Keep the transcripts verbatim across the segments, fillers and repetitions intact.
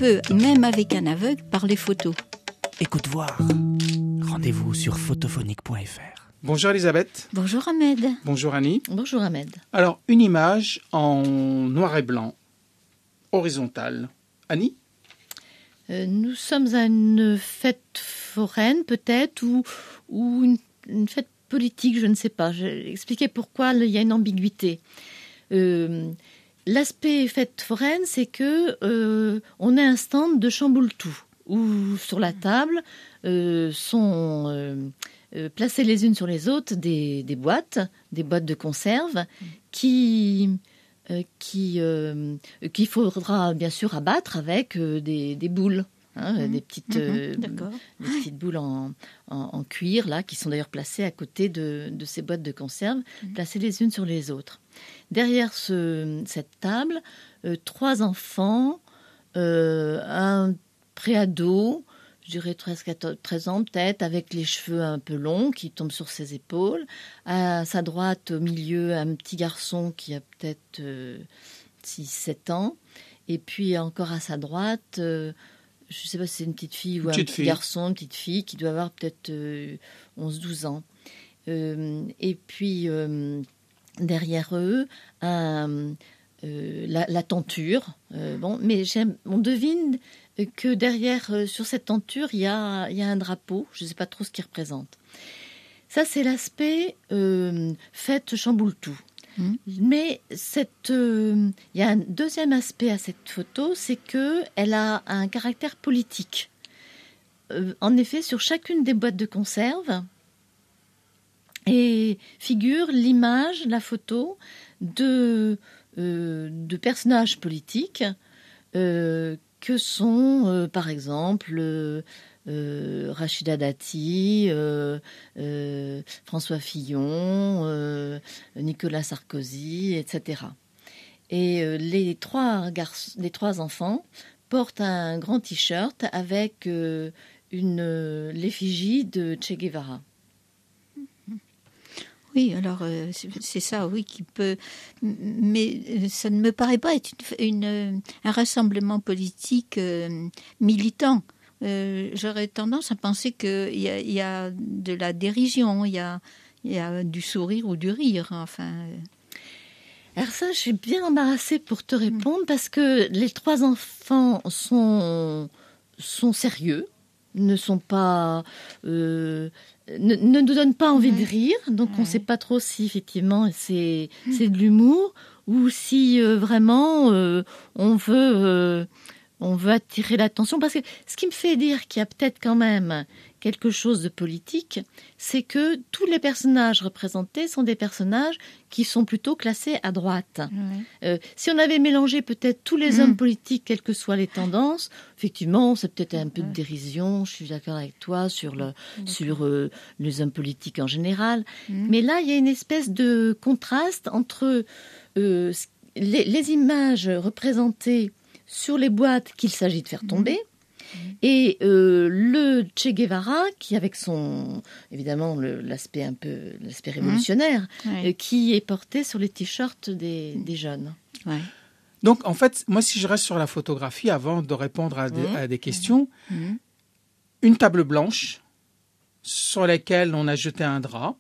peut, même avec un aveugle, parler photo. Écoute voir. Rendez-vous sur photophonique point f r. Bonjour Elisabeth. Bonjour Ahmed. Bonjour Annie. Bonjour Ahmed. Alors, une image en noir et blanc, horizontale. Annie ? euh, Nous sommes à une fête foraine peut-être, ou, ou une, une fête politique, je ne sais pas. Je vais expliquer pourquoi il y a une ambiguïté. Euh, l'aspect fête foraine, c'est que euh, on a un stand de Chamboultou, où sur la table euh, sont euh, euh, placées les unes sur les autres des, des boîtes, des boîtes de conserve qui, euh, qui, euh, qu'il faudra bien sûr abattre avec euh, des, des boules. Hein, mmh. des, petites, euh, mmh. des petites boules en, en, en cuir, là, qui sont d'ailleurs placées à côté de, de ces boîtes de conserve, mmh. placées les unes sur les autres. Derrière ce, cette table, euh, trois enfants, euh, un préado, je dirais treize, quatorze, treize ans peut-être, avec les cheveux un peu longs qui tombent sur ses épaules. À sa droite, au milieu, un petit garçon qui a peut-être euh, six sept ans. Et puis encore à sa droite... Euh, je ne sais pas si c'est une petite fille ou une un petit fille. garçon, une petite fille qui doit avoir peut-être euh, onze douze ans. Euh, et puis, euh, derrière eux, un, euh, la, la tenture. Euh, bon, mais j'aime, on devine que derrière, euh, sur cette tenture, il y a, il y a un drapeau. Je ne sais pas trop ce qu'il représente. Ça, c'est l'aspect euh, fête Chamboultou. Mmh. Mais cette, euh, il y a un deuxième aspect à cette photo, c'est qu'elle a un caractère politique. Euh, en effet, sur chacune des boîtes de conserve, et figure l'image, la photo de, euh, de personnages politiques euh, que sont, euh, par exemple, euh, Euh, Rachida Dati, euh, euh, François Fillon, euh, Nicolas Sarkozy, et cetera. Et euh, les, trois garçons, les trois enfants portent un grand t-shirt avec euh, une, euh, l'effigie de Che Guevara. Oui, alors euh, c'est, c'est ça, oui, qui peut... Mais ça ne me paraît pas être une, une, un rassemblement politique euh, militant. Euh, j'aurais tendance à penser qu'il y a, il y a de la dérision, il y a, il y a du sourire ou du rire, enfin... Alors ça, je suis bien embarrassée pour te répondre, mmh. parce que les trois enfants sont, sont sérieux, ne sont pas... Euh, ne, ne nous donnent pas envie mmh. de rire, donc mmh. on ne sait pas trop si, effectivement, c'est, mmh. c'est de l'humour, ou si euh, vraiment euh, on veut... Euh, On veut attirer l'attention, parce que ce qui me fait dire qu'il y a peut-être quand même quelque chose de politique, c'est que tous les personnages représentés sont des personnages qui sont plutôt classés à droite. Oui. Euh, si on avait mélangé peut-être tous les mmh. hommes politiques, quelles que soient les tendances, effectivement, c'est peut-être un peu de dérision, je suis d'accord avec toi, sur, le, sur euh, les hommes politiques en général. Mmh. Mais là, il y a une espèce de contraste entre euh, les, les images représentées sur les boîtes qu'il s'agit de faire tomber, mmh. et euh, le Che Guevara, qui avec son, évidemment, le, l'aspect un peu, l'aspect révolutionnaire, mmh. ouais. euh, qui est porté sur les t-shirts des, des jeunes. Ouais. Donc, en fait, moi, si je reste sur la photographie, avant de répondre à des, mmh. à des questions, mmh. une table blanche sur laquelle on a jeté un drap,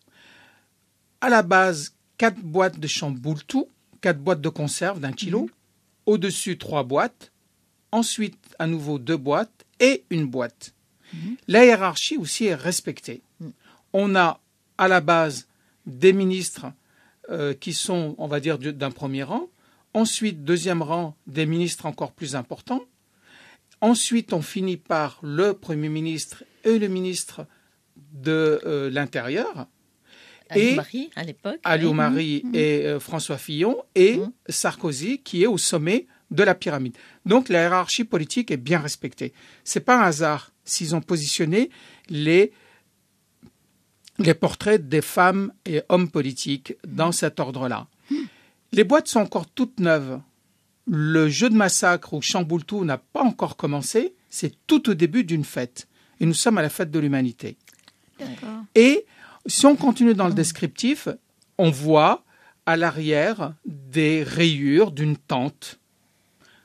à la base, quatre boîtes de Chamboultou, quatre boîtes de conserve d'un kilo, mmh. au-dessus, trois boîtes. Ensuite, à nouveau, deux boîtes et une boîte. Mmh. La hiérarchie aussi est respectée. Mmh. On a, à la base, des ministres euh, qui sont, on va dire, d'un premier rang. Ensuite, deuxième rang, des ministres encore plus importants. Ensuite, on finit par le Premier ministre et le ministre de euh, l'Intérieur. Alioune-Marie, à l'époque. Alioune-Marie oui. et euh, François Fillon et mmh. Sarkozy, qui est au sommet de la pyramide. Donc, la hiérarchie politique est bien respectée. Ce n'est pas un hasard s'ils ont positionné les, les portraits des femmes et hommes politiques dans mmh. cet ordre-là. Mmh. Les boîtes sont encore toutes neuves. Le jeu de massacre ou Chamboultou n'a pas encore commencé. C'est tout au début d'une fête. Et nous sommes à la fête de l'humanité. D'accord. Et si on continue dans le descriptif, on voit à l'arrière des rayures d'une tente.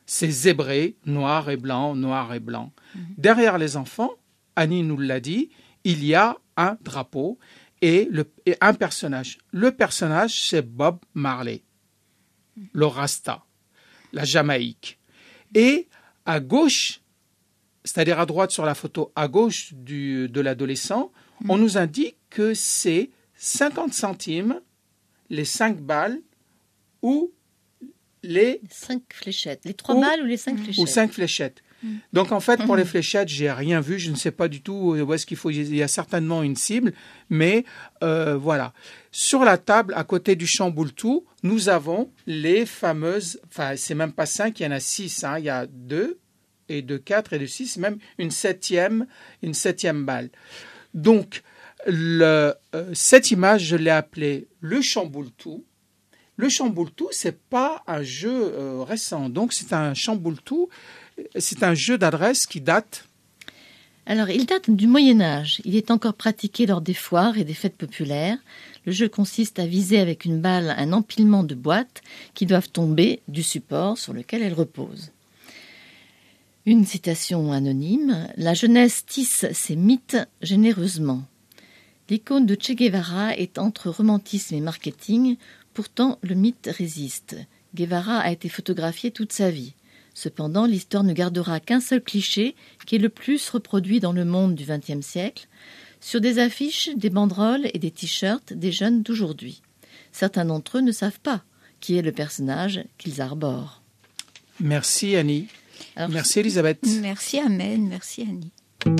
c'est zébré, noir et blanc, noir et blanc. Mmh. Derrière les enfants, Annie nous l'a dit, il y a un drapeau et, le, et un personnage. Le personnage, c'est Bob Marley, mmh. le Rasta, la Jamaïque. Et à gauche, c'est-à-dire à droite sur la photo, à gauche du, de l'adolescent, mmh. on nous indique que c'est cinquante centimes, les cinq balles ou les... cinq fléchettes. Les trois ou, balles ou les cinq fléchettes. Ou cinq fléchettes. Mmh. Donc en fait, pour mmh. les fléchettes, j'ai rien vu. Je ne sais pas du tout où est-ce qu'il faut. Il y a certainement une cible, mais euh, voilà. Sur la table, à côté du chamboule-tout, nous avons les fameuses... Enfin, c'est même pas cinq, il y en a six. Hein. Il y a deux, et de quatre, et de six, même une septième, une septième balle. Donc, le, euh, cette image, je l'ai appelée le chamboule-tout. Le chamboule-tout, c'est pas un jeu euh, récent. Donc, c'est un chamboule-tout, c'est un jeu d'adresse qui date. Alors, il date du Moyen-Âge. Il est encore pratiqué lors des foires et des fêtes populaires. Le jeu consiste à viser avec une balle un empilement de boîtes qui doivent tomber du support sur lequel elles reposent. Une citation anonyme. La jeunesse tisse ses mythes généreusement. L'icône de Che Guevara est entre romantisme et marketing. Pourtant, le mythe résiste. Guevara a été photographié toute sa vie. Cependant, l'histoire ne gardera qu'un seul cliché qui est le plus reproduit dans le monde du vingtième siècle, sur des affiches, des banderoles et des t-shirts des jeunes d'aujourd'hui. Certains d'entre eux ne savent pas qui est le personnage qu'ils arborent. Merci Annie. Alors, merci Elisabeth. Merci Amen, merci Annie.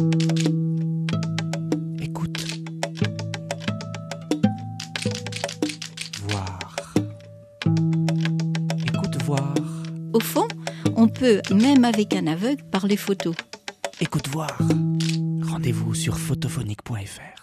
Écoute. Voir. Au fond, on peut, même avec un aveugle, parler photo. Écoute voir. Rendez-vous sur photophonique point f r.